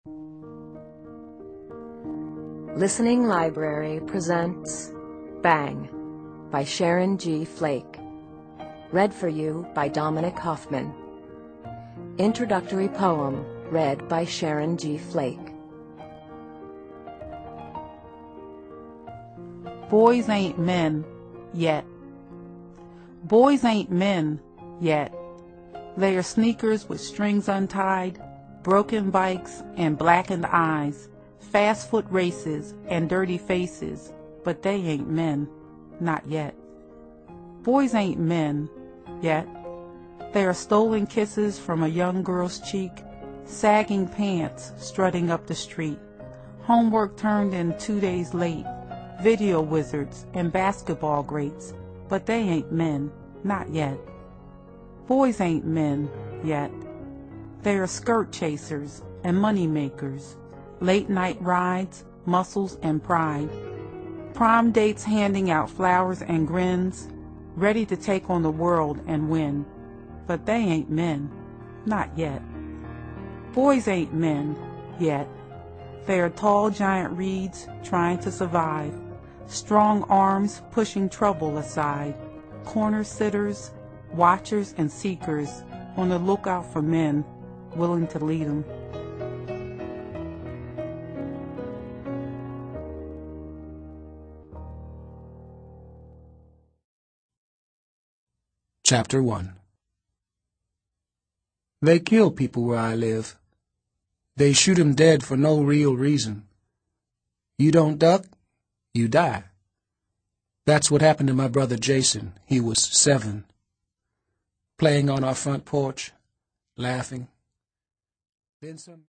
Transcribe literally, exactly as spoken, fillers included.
Listening Library presents Bang by Sharon G. Flake. Read for you by Dominic Hoffman. Introductory poem read by Sharon G. Flake. Boys ain't men yet. Boys ain't men yet. They are sneakers with strings untied, broken bikes and blackened eyes, fast foot races and dirty faces, but they ain't men, not yet. Boys ain't men yet. They are stolen kisses from a young girl's cheek, sagging pants strutting up the street, homework turned in two days late, video wizards and basketball greats, but they ain't men, not yet. Boys ain't men yet. They are skirt chasers and money makers, late night rides, muscles and pride, prom dates handing out flowers and grins, ready to take on the world and win, but they ain't men, not yet. Boys ain't men yet. They are tall giant reeds trying to survive, strong arms pushing trouble aside, corner sitters, watchers and seekers on the lookout for men willing to lead them. Chapter one. They kill people where I live. They shoot 'em dead for no real reason. You don't duck, you die. That's what happened to my brother Jason. He was seven. Playing on our front porch, laughing. Then some